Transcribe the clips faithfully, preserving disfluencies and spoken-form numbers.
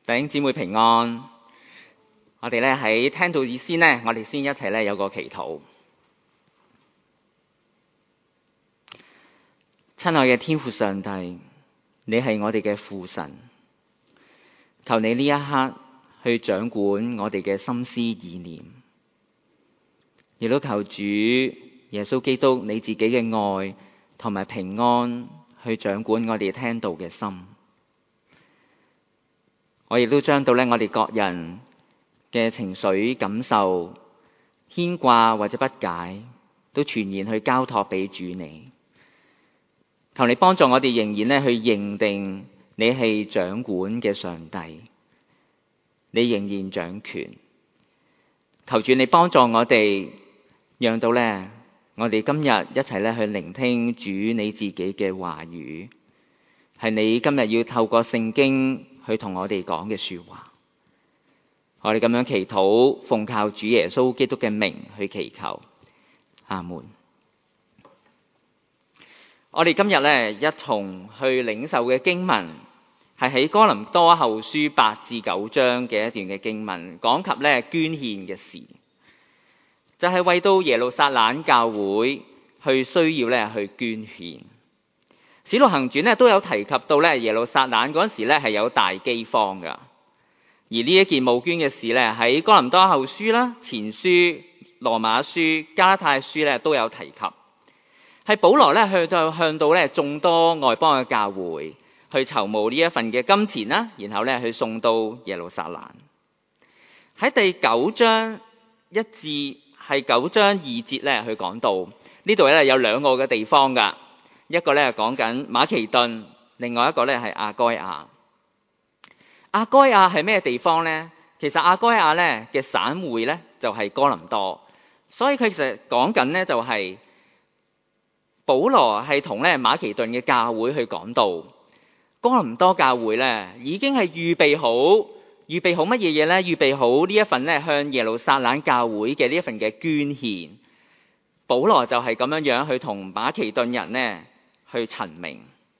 弟兄姊妹平安。我哋咧喺聽到以先呢，我哋先一齊咧有個祈禱。親愛嘅天父上帝，你係我哋嘅父神，求你呢一刻去掌管我哋嘅心思意念，亦都求主耶穌基督你自己嘅愛同埋平安去掌管我哋聽道嘅心。我亦都將到咧我哋各人嘅情緒感受、牽掛或者不解，都全然去交託俾主你。求你幫助我哋仍然咧去認定你係掌管嘅上帝，你仍然掌權。求主你幫助我哋，讓到咧我哋今日一齊咧去聆聽主你自己嘅話語，係你今日要透過聖經去同我哋講嘅說話。我哋咁樣祈禱，奉靠主耶穌基督嘅名去祈求，阿門。我哋今日咧一同去領受嘅經文係喺哥林多後書八至九章嘅一段嘅經文，講及咧捐獻嘅事，就係、是、為到耶路撒冷教會去需要咧去捐獻。使徒行傳咧都有提及到咧耶路撒冷嗰陣時咧係有大饑荒噶，而呢一件募捐嘅事咧喺哥林多後書啦、前書、羅馬書、加拉太書咧都有提及，係保羅咧去就向到咧眾多外邦嘅教會去籌募呢一份嘅金錢啦，然後咧去送到耶路撒冷。喺第九章一至係九章二節咧去講到呢度咧有兩個嘅地方噶。一個咧講緊馬其頓，另外一個咧係亞該亞。亞該亞係咩地方呢？其實亞該亞咧嘅省會咧就係哥林多，所以佢其實講緊咧就係保羅係同咧馬其頓嘅教會去講道。哥林多教會咧已經係預備好，預備好乜嘢嘢咧？預備好呢一份咧向耶路撒冷教會嘅呢一份嘅捐獻。保羅就係咁樣樣去同馬其頓人咧去陳明，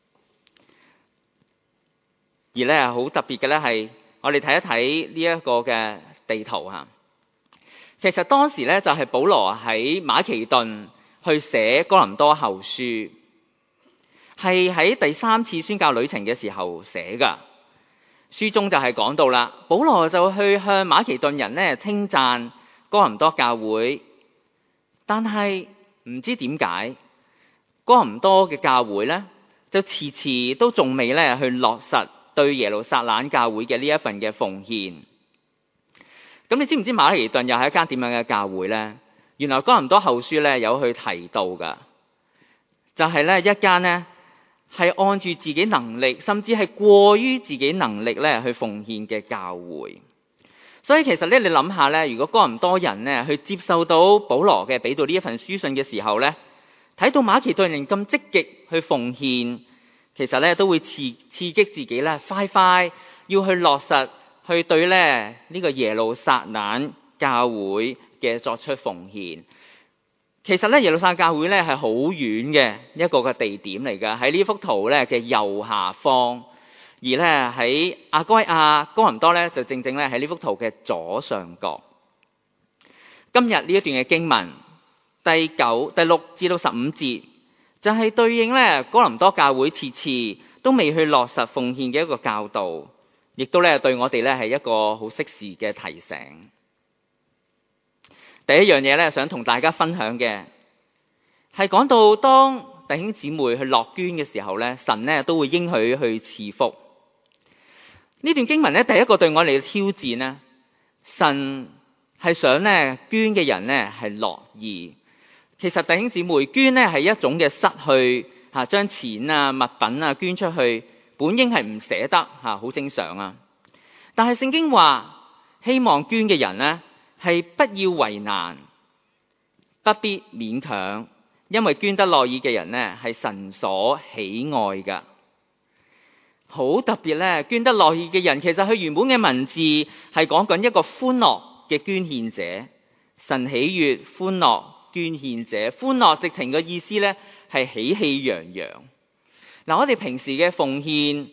而咧好特別嘅咧係，我哋睇一睇呢一個嘅地圖吓。其實當時咧就係保羅喺馬其頓去寫哥林多後書，係喺第三次宣教旅程嘅時候寫噶。書中就係講到啦，保羅就去向馬其頓人咧稱讚哥林多教會，但係唔知點解。哥林多嘅教會咧，就遲遲都仲未咧去落實對耶路撒冷教會嘅呢一份嘅奉獻。咁你知唔知馬其頓又係一間點樣嘅教會咧？原來哥林多後書咧有去提到噶，就係咧一間咧係按住自己能力，甚至係過於自己能力咧去奉獻嘅教會。所以其實咧，你諗下咧，如果哥林多人咧去接受到保羅嘅俾到呢一份書信嘅時候咧，睇到馬其頓人咁積極去奉獻，其實咧都會刺刺激自己咧，快快要去落實去對咧呢個耶路撒冷教會嘅作出奉獻。其實咧耶路撒冷教會咧係好遠嘅一個嘅地點嚟㗎，喺呢幅圖咧嘅右下方，而咧喺亞該亞哥林多咧就正正咧喺呢幅圖嘅左上角。今日呢一段嘅經文。第九、第六至到十五節，就係、是、對應咧哥林多教會遲遲都未去落實奉獻嘅一個教導，亦都咧對我哋咧係一個好適時嘅提醒。第一樣嘢咧，想同大家分享嘅係講到當弟兄姊妹去樂捐嘅時候咧，神咧都會應許去賜福。呢段經文咧，第一個對我哋嘅挑戰咧，神係想咧捐嘅人咧係樂意。其實弟兄姊妹，捐咧係一種嘅失去嚇，將錢啊物品啊捐出去，本應係唔捨得嚇，好正常啊。但係聖經話，希望捐嘅人咧係不要為難，不必勉強，因為捐得樂意嘅人咧係神所喜愛噶。好特別咧，捐得樂意嘅人，其實佢原本嘅文字係講緊一個歡樂嘅捐獻者，神喜悅歡樂捐獻者，歡樂直情嘅意思咧係喜氣洋洋。嗱，我哋平時嘅奉獻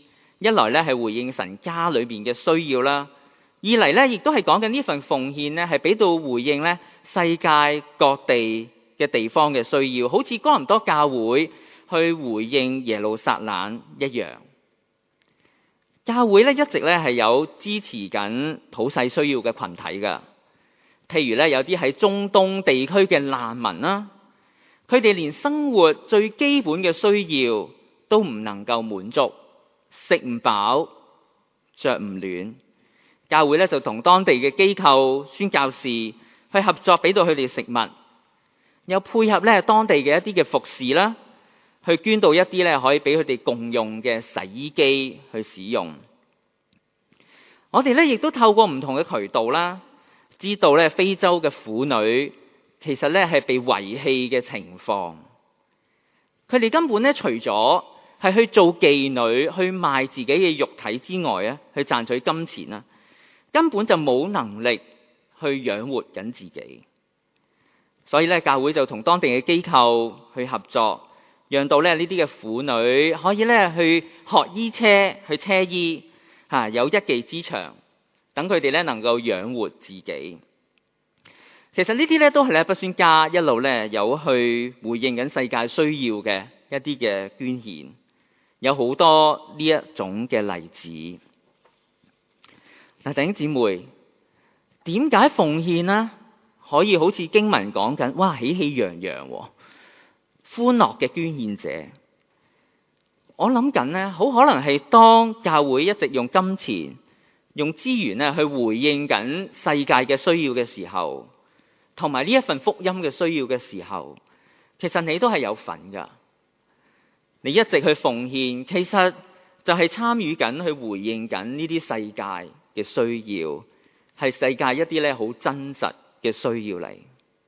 一來咧係回應神家裏邊嘅需要啦，二嚟咧亦都係講緊呢份奉獻咧係俾到回應咧世界各地嘅地方嘅需要，好似哥林多教會去回應耶路撒冷一樣。教會咧一直咧係有支持緊普世需要嘅群體噶，譬如咧有啲喺中東地區嘅難民啦，佢哋連生活最基本嘅需要都唔能夠滿足，食唔飽，着唔暖，教會咧就同當地嘅機構、宣教士去合作，俾到佢哋食物，又配合咧當地嘅一啲嘅服侍啦，去捐到一啲咧可以俾佢哋共用嘅洗衣機去使用。我哋咧亦都透過唔同嘅渠道啦，知道咧非洲嘅婦女其實咧係被遺棄嘅情況。佢哋根本咧除咗係去做妓女，去賣自己嘅肉體之外啊，去賺取金錢啊，根本就冇能力去養活緊自己。所以咧教會就同當地嘅機構去合作，讓到咧呢啲嘅婦女可以咧去學醫車，去車醫吓，有一技之長，等佢哋咧能夠養活自己。其實呢啲咧都係咧不宣家一路咧有去回應緊世界需要嘅一啲嘅捐獻，有好多呢一種嘅例子。嗱，弟兄姊妹，點解奉獻呢可以好似經文講緊，哇，喜氣洋洋，歡樂嘅捐獻者？我諗緊呢，好可能係當教會一直用金錢、用資源咧去回應緊世界嘅需要嘅時候，同埋呢一份福音嘅需要嘅時候，其實你都係有份噶。你一直去奉獻，其實就係參與緊去回應緊呢啲世界嘅需要，係世界一啲咧好真實嘅需要嚟。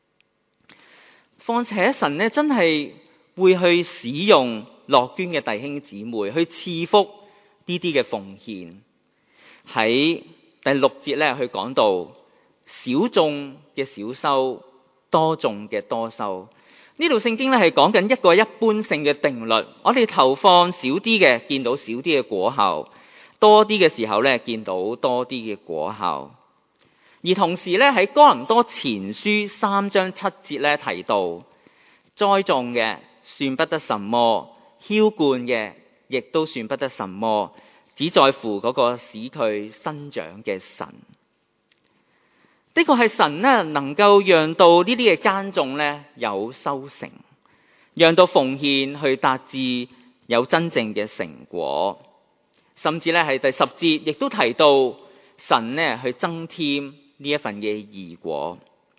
況且神咧真係會去使用樂捐嘅弟兄姊妹去賜福呢啲嘅奉獻。喺第六節咧，去講到少種嘅少收，多種嘅多收。呢度聖經咧係講緊一個一般性嘅定律，我哋投放少啲嘅，見到少啲嘅果效；多啲嘅時候咧，見到多啲嘅果效。而同時咧喺哥林多前書三章七節咧提到，栽種嘅算不得什麼，澆灌嘅亦都算不得什麼，只在乎嗰個使佢生長嘅神。的確係神咧能夠讓到呢啲嘅耕種咧有收成，讓到奉獻去達至有真正嘅成果。甚至咧係第十節亦都提到神咧去增添呢一份嘅義果。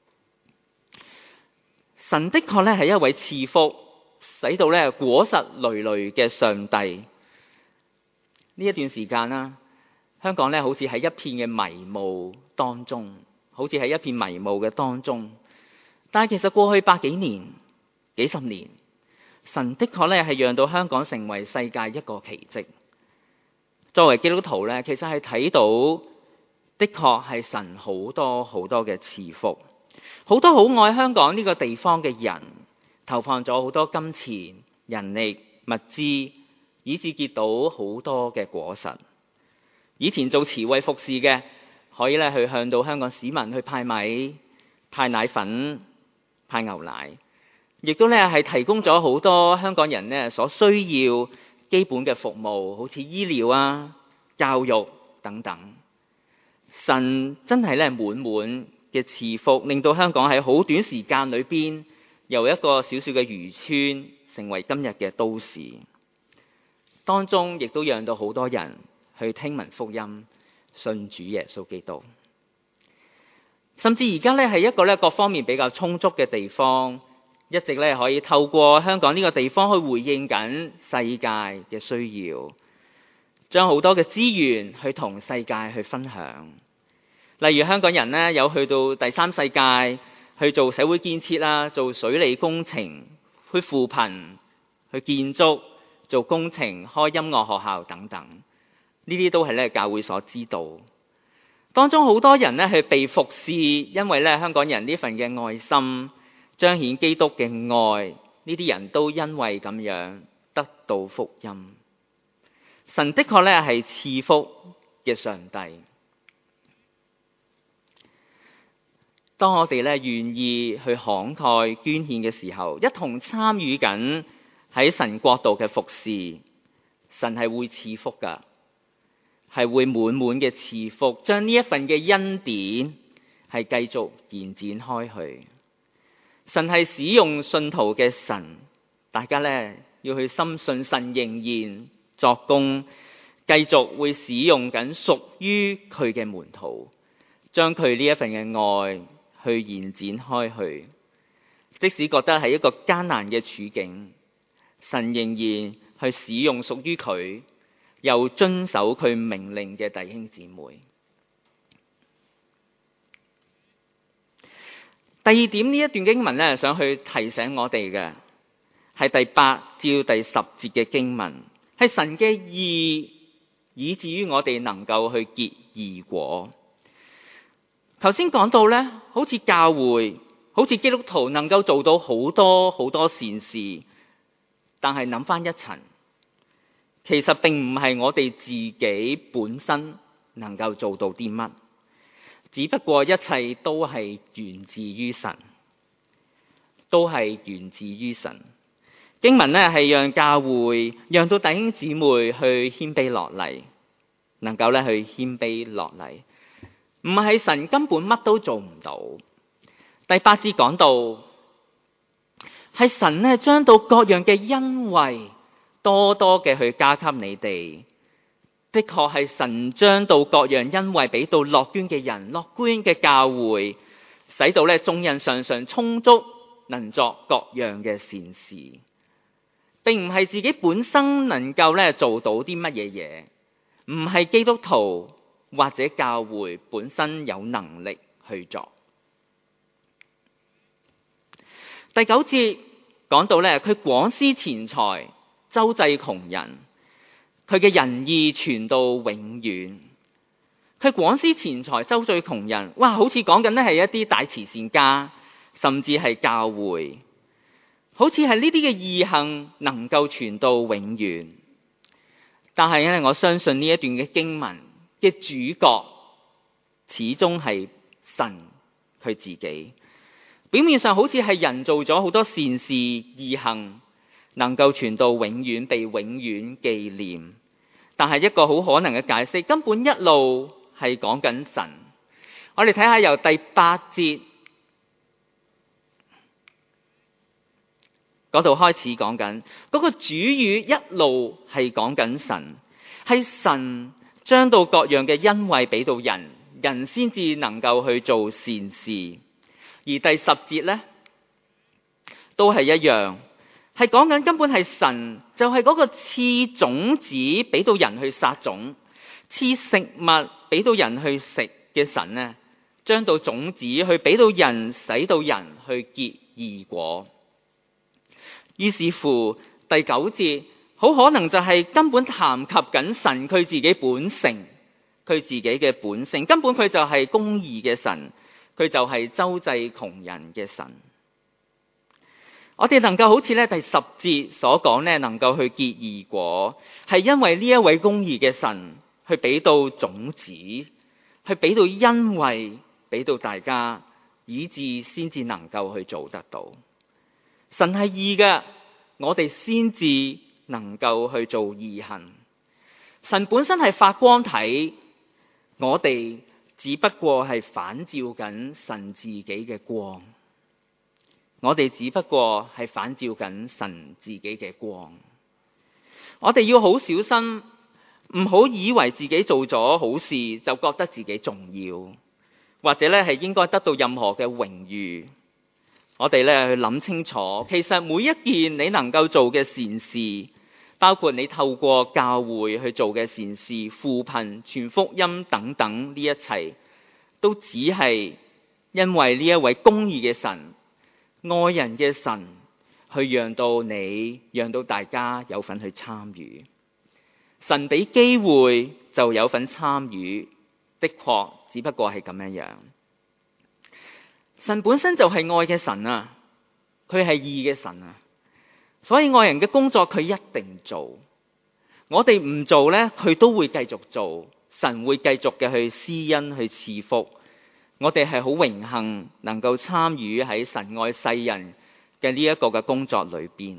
神的確咧係一位賜福，使到咧果實累累嘅上帝。呢一段時間啦，香港咧好似喺一片嘅迷霧當中，好似喺一片迷霧嘅當中。但係其實過去百幾年、幾十年，神的確咧係讓到香港成為世界一個奇蹟。作為基督徒咧，其實係睇到的確係神好多好多嘅賜福，好多好愛香港呢個地方嘅人，投放咗好多金錢、人力、物資，以致結到好多嘅果實。以前做慈惠服侍嘅，可以咧去向到香港市民去派米、派奶粉、派牛奶，亦都咧係提供咗好多香港人咧所需要基本嘅服務，好似醫療啊、教育等等。神真係咧滿滿嘅賜福，令到香港喺好短時間裏邊，由一個小小嘅漁村成為今日嘅都市。當中亦都讓到好多人去聽聞福音，信主耶穌基督。甚至而家咧係一個咧各方面比較充足嘅地方，一直咧可以透過香港呢個地方去回應緊世界嘅需要，將好多嘅資源去同世界去分享。例如香港人咧有去到第三世界去做社會建設啦，做水利工程，去扶貧，去建築，做工程，開音樂學校等等。呢啲都係咧教會所知道。當中好多人咧係被服侍，因為咧香港人呢份嘅愛心，彰顯基督嘅愛，呢啲人都因為咁樣得到福音。 神的確咧係賜福嘅上帝。當我哋咧願意去慷慨捐獻嘅時候，一同參與緊喺神國度嘅服侍，神係會賜福噶，係會滿滿嘅賜福，將呢一份嘅恩典係繼續延展開去。神係使用信徒嘅神，大家咧要去深信神仍然作工，繼續會使用緊屬於佢嘅門徒，將佢呢一份嘅愛去延展開去。即使覺得係一個艱難嘅處境，神仍然去使用屬於佢又遵守佢命令嘅弟兄姊妹。第二點，呢一段經文咧，想去提醒我哋嘅係第八至第十節嘅經文，係神嘅義，以至於我哋能夠去結義果。頭先講到咧，好似教會，好似基督徒能夠做到好多好多善事，但係諗翻一層，其實並唔係我哋自己本身能夠做到啲乜，只不過一切都係源自於神，都係源自於神。經文咧係讓教會，讓到弟兄姊妹去謙卑落嚟，能夠咧去謙卑落嚟，唔係神根本乜都做唔到。第八節講到，係神咧將到各樣嘅恩惠多多嘅去加給你哋。的確係神將到各樣恩惠俾到樂捐嘅人，樂捐嘅教會，使到咧眾人常常充足，能作各樣嘅善事，並唔係自己本身能夠咧做到啲乜嘢嘢，唔係基督徒或者教會本身有能力去做。第九節講到咧，佢廣施錢財，周濟窮人。佢嘅仁義傳到永遠，佢廣施錢財，周濟窮人。哇，好似講緊咧係一啲大慈善家，甚至係教會，好似係呢啲嘅義行能夠傳到永遠。但係咧，我相信呢一段嘅經文嘅主角始終係神佢自己。表面上好似係人做咗好多善事義行，能夠傳到永遠，被永遠紀念。但係一個好可能嘅解釋，根本一路係講緊神。我哋睇下由第八節嗰度開始講緊，嗰個主語一路係講緊神，係神將到各樣嘅恩惠俾到人，人先至能夠去做善事。而第十節呢，都係一樣，係講緊根本係神，就係嗰個賜種子俾到人去撒種，賜食物俾到人去食嘅神呢，將到種子去俾到人，使到人去結義果。於是乎第九節好可能就係根本談及緊神佢自己本性，佢自己嘅本性，根本佢就係公義嘅神，佢就係周濟窮人嘅神。我哋能夠好似咧第十節所講咧，能夠去結義果，係因為呢一位公義嘅神去俾到種子，去俾到恩惠俾到大家，以致先至能夠去做得到。神係義嘅，我哋先至能夠去做義行。神本身係發光體，我哋只不過係反照緊神自己嘅光。我哋只不過係反照緊神自己嘅光。我哋要好小心，唔好以為自己做咗好事就覺得自己重要，或者咧係應該得到任何嘅榮譽。我哋咧去諗清楚，其實每一件你能夠做嘅善事，包括你透過教會去做嘅善事、扶貧、傳福音等等，呢一切都只係因為呢一位公義嘅神、愛人嘅神去讓到你，讓到大家有份去參與。神俾機會就有份參與，的確只不過係咁樣樣。神本身就係愛嘅神啊，佢係義嘅神啊，所以愛人嘅工作佢一定做。 我哋唔做呢，佢都會繼續做，神會繼續嘅去施恩去賜福。我哋係好榮幸能夠參與喺神愛世人嘅呢一個嘅工作裏邊。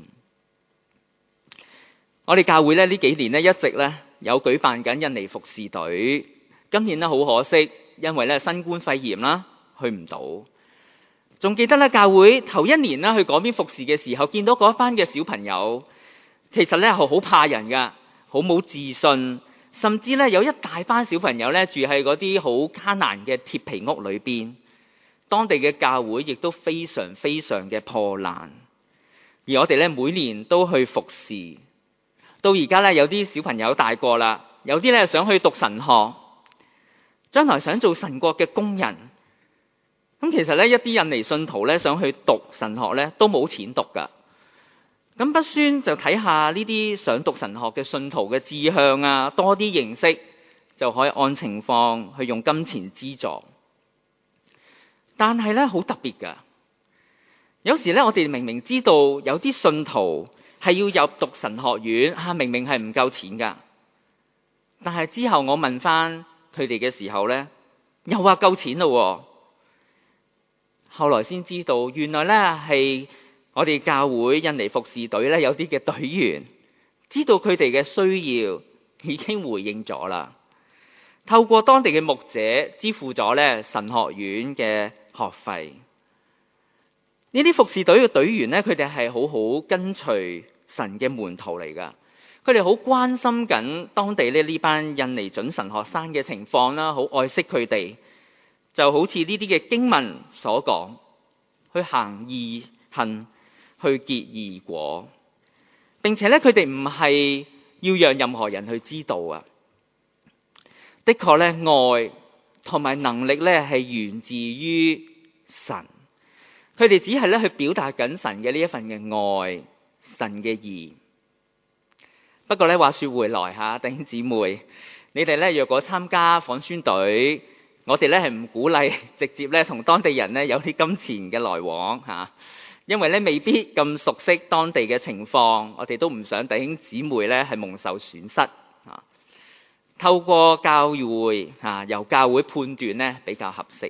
我哋教會咧呢幾年咧一直咧有舉辦緊印尼服侍隊，今年咧好可惜，因為咧新冠肺炎啦，去唔到。仲記得咧教會頭一年啦去嗰邊服侍嘅時候，見到嗰班嘅小朋友，其實咧係好怕人噶，好冇自信。甚至咧有一大班小朋友咧住喺嗰啲好艱難嘅鐵皮屋裏邊，當地嘅教會亦都非常非常嘅破爛。而我哋咧每年都去服侍，到而家咧有啲小朋友大個啦，有啲咧想去讀神學，將來想做神國嘅工人。咁其實咧一啲印尼信徒咧想去讀神學咧都冇錢讀噶。咁不宣就睇下呢啲想讀神學嘅信徒嘅志向啊，多啲認識就可以按情況去用金錢資助。但係咧好特別噶，有時咧我哋明明知道有啲信徒係要入讀神學院，啊明明係唔夠錢噶，但係之後我問翻佢哋嘅時候咧，又話夠錢咯。後來先知道，原來咧係我哋教會印尼服侍隊咧有啲嘅隊員知道佢哋嘅需要，已經回應咗啦。透過當地嘅牧者支付咗咧神學院嘅學費。呢啲服侍隊嘅隊員咧，佢哋係好好跟隨神嘅門徒嚟噶。佢哋好關心緊當地咧呢班印尼準神學生嘅情況啦，好愛惜佢哋。就好似呢啲嘅經文所講，去行義行，去結義果。並且咧，佢哋唔係要讓任何人去知道啊。的確咧，愛同埋能力咧係源自於神。佢哋只係咧去表達緊神嘅呢一份嘅愛，神嘅義。不過咧，話說回來吓，弟兄姊妹，你哋咧若果參加訪宣隊，我哋咧係唔鼓勵直接咧同當地人咧有啲金錢嘅來往吓，因為咧未必咁熟悉當地嘅情況，我哋都唔想弟兄姊妹咧係蒙受損失啊。透過教會啊，由教會判斷咧比較合適。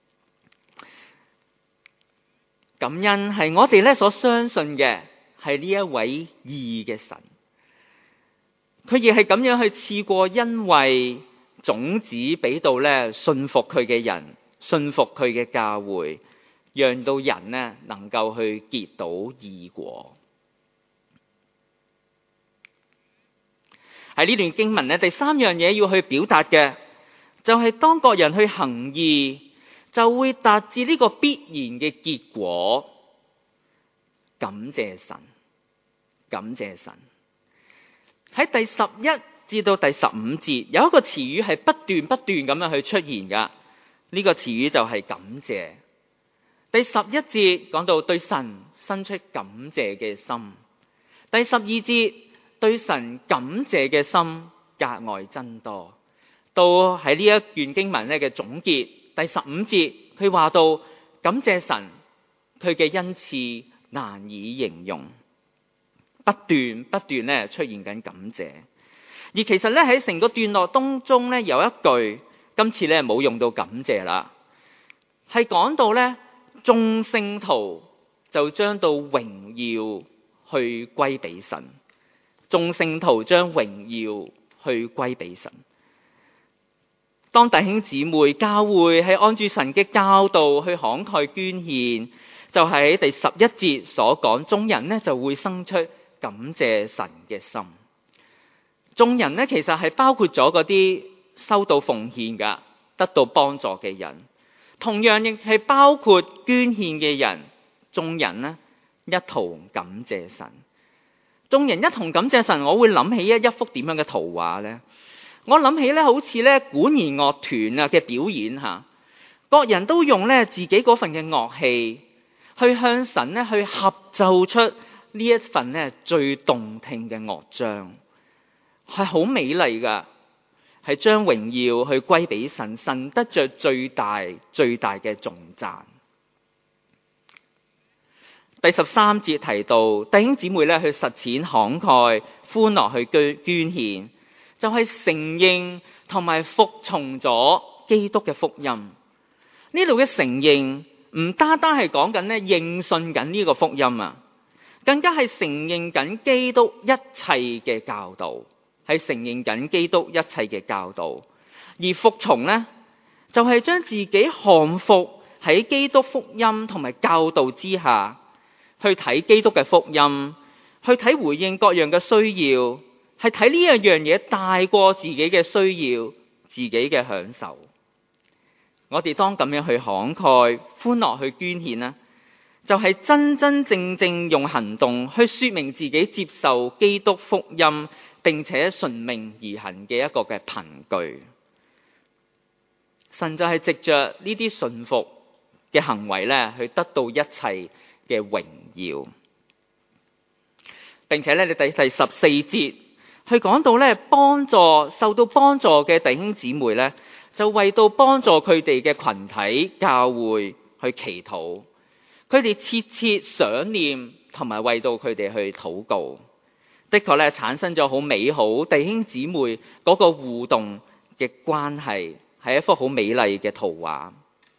感恩係我哋咧所相信嘅係呢一位義嘅神，佢亦係咁樣去賜過恩惠種子俾到咧信服佢嘅人，信服佢嘅教會，讓到人呢能夠去結到義果。喺呢段經文呢，第三樣嘢要去表達嘅就係、是、當各人去行義，就會達至呢個必然嘅結果。感謝神，感謝神。喺第十一至到第十五節有一個詞語係不斷不斷咁樣去出現噶，呢、這個詞語就係感謝。第十一節講到對神生出感謝嘅心，第十二節對神感謝嘅心格外增多。到喺呢一段經文咧嘅總結，第十五節佢話到感謝神，佢嘅恩賜難以形容，不斷不斷咧出現緊感謝。而其實咧喺成個段落當中咧有一句，今次咧冇用到感謝啦，係講到咧眾聖徒就將到榮耀去歸俾神，眾聖徒將榮耀去歸俾神。當弟兄姊妹教會係按住神嘅教導去慷慨捐獻，就係喺第十一節所講，眾人咧就會生出感謝神嘅心。眾人咧其實係包括咗嗰啲收到奉獻嘅、得到幫助嘅人，同樣亦係包括捐獻嘅人。眾人呢一同感謝神，眾人一同感謝神。我會諗起一一幅點樣嘅圖畫呢？我諗起咧好似咧管弦樂團啊嘅表演吓，各人都用咧自己嗰份嘅樂器去向神咧去合奏出呢一份咧最動聽嘅樂章。係好美麗噶，係將榮耀去歸俾神，神得着最大最大嘅頌讚。 第十三節提到弟兄姊妹咧去實踐慷慨歡樂去捐捐獻，就係、是、承認同埋服從咗基督嘅福音。呢度嘅承認唔單單係講緊咧認信緊呢個福音啊，更加係承認緊基督一切嘅教導，係承認緊基督一切嘅教導。而服從呢，就係、是、將自己降服喺基督福音同埋教導之下，去睇基督嘅福音，去睇回應各樣嘅需要，係睇呢一樣嘢大過自己嘅需要，自己嘅享受。我哋當咁樣去慷慨歡樂去捐獻呢，就係、是、真真正正用行動去說明自己接受基督福音並且順命而行嘅一個嘅憑據。神就係藉着呢啲順服嘅行為咧，去得到一切嘅榮耀。並且咧，你第第十四節去講到咧，幫助受到幫助嘅弟兄姊妹咧，就為到幫助佢哋嘅群體教會去祈禱，佢哋切切想念同埋為到佢哋去禱告，的確咧產生咗好美好弟兄姊妹嗰個互動嘅關係，係一幅好美麗嘅圖畫。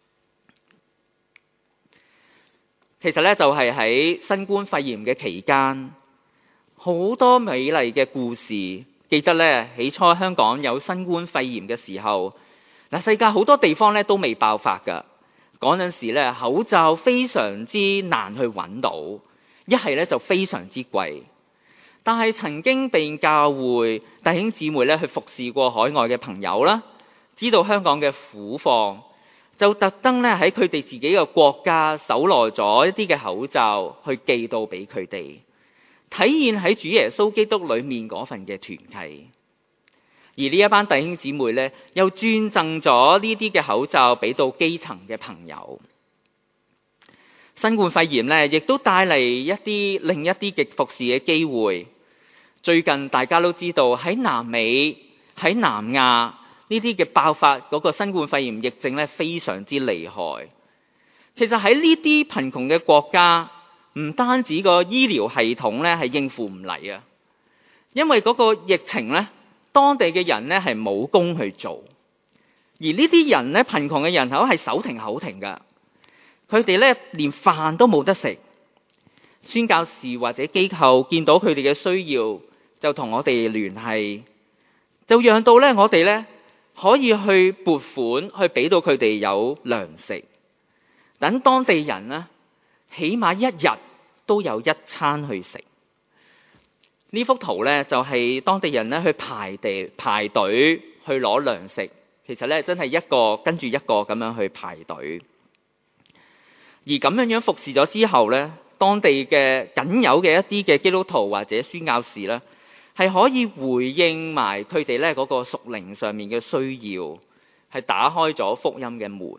其實咧就係喺新冠肺炎嘅期間，好多美麗嘅故事。記得咧起初香港有新冠肺炎嘅時候，嗱，世界好多地方咧都未爆發噶。嗰陣時咧口罩非常之難去揾到，一係咧就非常之貴。但係曾經被教會弟兄姊妹咧去服侍過海外嘅朋友啦，知道香港嘅苦況，就特登咧喺佢哋自己嘅國家搜羅咗一啲嘅口罩去寄到俾佢哋，體現喺主耶穌基督裏面嗰份嘅團契。而呢一班弟兄姊妹咧，又捐贈咗呢啲嘅口罩俾到基層嘅朋友。新冠肺炎咧，亦都帶嚟一啲另一啲嘅服侍嘅機會。最近大家都知道喺南美、喺南亞呢啲嘅爆發嗰個新冠肺炎疫症咧，非常之厲害。其實喺呢啲貧窮嘅國家，唔單止個醫療系統咧係應付唔嚟啊，因為嗰個疫情咧，當地嘅人咧係冇工去做，而呢啲人咧貧窮嘅人口係手停口停噶，佢哋咧連飯都冇得食。宣教士或者機構見到佢哋嘅需要，就同我哋聯繫，就讓到咧我哋咧可以去撥款去俾到佢哋有糧食，等當地人呢起碼一日都有一餐去食。呢幅圖咧就係當地人咧去排地排隊去攞糧食，其實咧真係一個跟住一個咁樣去排隊。而咁樣樣服侍咗之後咧，當地嘅僅有嘅一啲嘅基督徒或者宣教士咧，係可以回應埋佢哋咧嗰個屬靈上面嘅需要，係打開咗福音嘅門。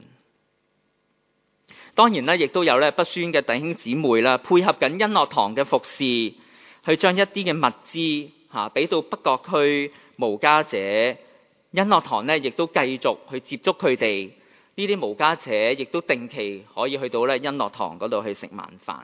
當然咧，亦都有咧不宣嘅弟兄姊妹啦，配合緊恩樂堂嘅服侍，去將一啲嘅物資嚇俾到北角區無家者。恩樂堂咧亦都繼續去接觸佢哋呢啲無家者，亦都定期可以去到咧恩樂堂嗰度去食晚飯。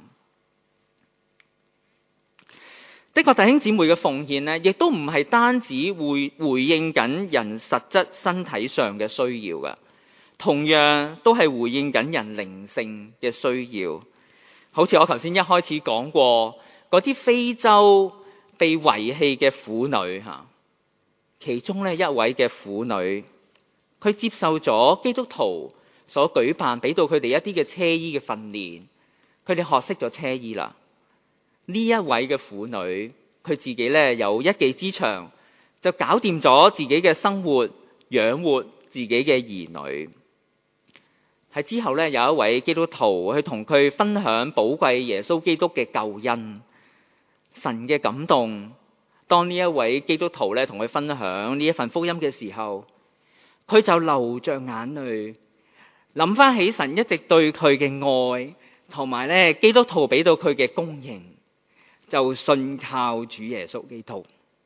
的確，弟兄姊妹嘅奉獻呢，亦都唔係單止回回應緊人實質身體上嘅需要㗎，同樣都係回應緊人靈性嘅需要。好似我頭先一開始講過，嗰啲非洲被遺棄嘅婦女嚇，其中呢一位嘅婦女，佢接受咗基督徒所舉辦俾到佢哋一啲嘅車衣嘅訓練，佢哋學識咗車衣啦。呢一位嘅婦女，佢自己咧有一技之長，就搞掂咗自己嘅生活，養活自己嘅兒女。喺之後咧，有一位基督徒去同佢分享寶貴耶穌基督嘅救恩，神嘅感動。當呢一位基督徒咧同佢分享呢一份福音嘅時候，佢就流着眼淚，諗翻起神一直對佢嘅愛，同埋咧基督徒俾到佢嘅供應，就信靠主耶穌基督，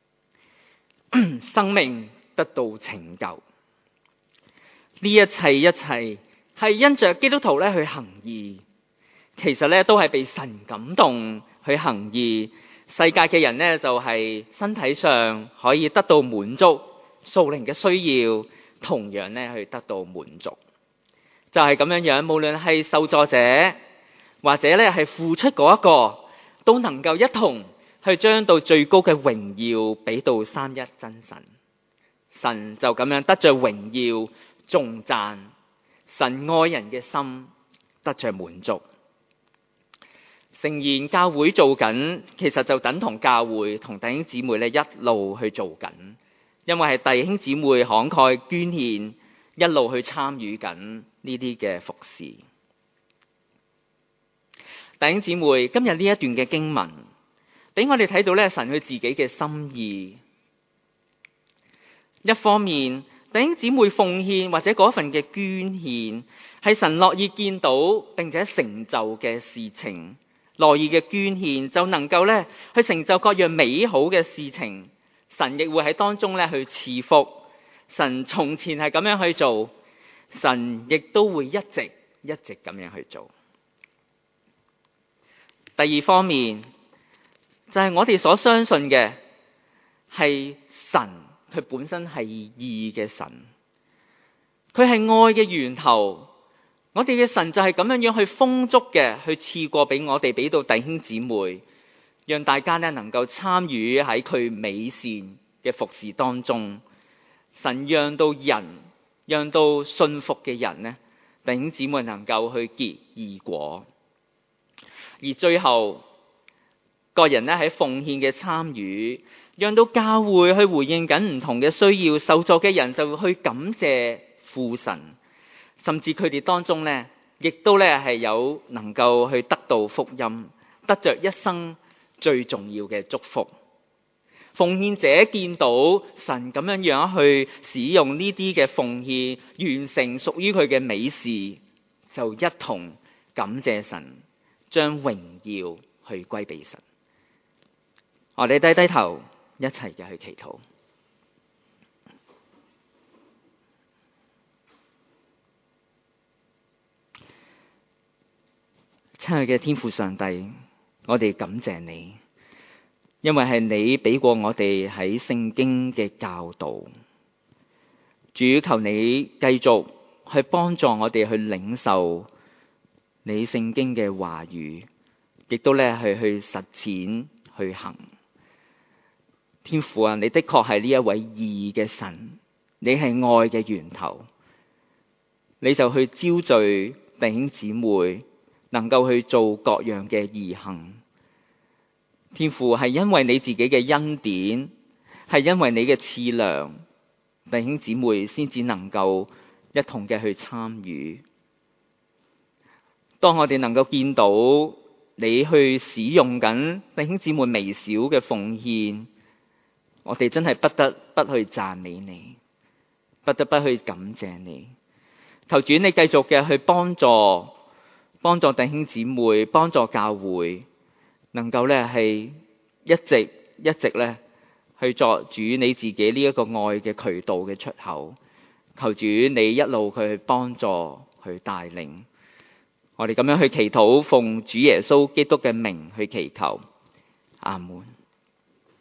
生命得到拯救。呢一切一切係因着基督徒咧去行義， 其實咧都係被神感動去行義。世界嘅人咧就係身體上可以得到滿足，屬靈嘅需要同樣咧去得到滿足。就係咁樣樣，無論係受助者或者咧係付出嗰一個，都能夠一同去將到最高嘅榮耀俾到三一真神。神就咁樣得着榮耀頌讚，神愛人嘅心得着滿足。誠然，教會做緊，其實就等同教會同弟兄姊妹咧一路去做緊，因為係弟兄姊妹慷慨捐獻，一路去參與緊呢啲嘅服侍。弟兄姊妹，今日呢一段嘅經文，俾我哋睇到咧神佢自己嘅心意。一方面，弟兄姊妹奉獻或者嗰份嘅捐獻，係神樂意見到並且成就嘅事情。樂意嘅捐獻就能夠咧去成就各樣美好嘅事情，神亦會喺當中咧去賜福。神從前係咁樣去做，神亦都會一直一直咁樣去做。第二方面就係我哋所相信嘅係神，佢本身係義嘅神，佢係愛嘅源頭。我哋嘅神就係咁樣樣去豐足嘅去賜過俾我哋，俾到弟兄姊妹，讓大家咧能夠參與喺佢美善嘅服侍當中。神讓到人，讓到信服嘅人咧，弟兄姊妹能夠去結義果。而最後，個人咧喺奉獻嘅參與，讓到教會去回應緊唔同嘅需要，受助嘅人就去感謝父神。甚至佢哋當中咧，亦都咧係有能夠去得到福音，得着一生最重要嘅祝福。奉獻者見到神咁樣樣去使用呢啲嘅奉獻，完成屬於佢嘅美事，就一同感謝神，將榮耀去歸俾神。我哋低低頭，一齊嘅去祈禱。親愛嘅天父上帝，我哋感謝你，因為係你俾過我哋喺聖經嘅教導。主，求你繼續去幫助我哋去領受你聖經嘅話語，亦都咧去去實踐去行。天父啊，你的確係呢一位義嘅神，你係愛嘅源頭，你就去招聚弟兄姊妹，能夠去做各樣嘅義行。天父，係因為你自己嘅恩典，係因為你嘅賜糧，弟兄姊妹先至能夠一同嘅去參與。當我哋能夠見到你去使用緊弟兄姊妹微小嘅奉獻，我哋真係不得不去讚美你，不得不去感謝你。求主你繼續嘅去幫助幫助弟兄姊妹，幫助教會，能夠咧係一直一直咧去作主你自己呢一個愛嘅渠道嘅出口。求主你一路去幫助去帶領，我哋咁樣去祈禱，奉主耶穌基督嘅名去祈求，阿門。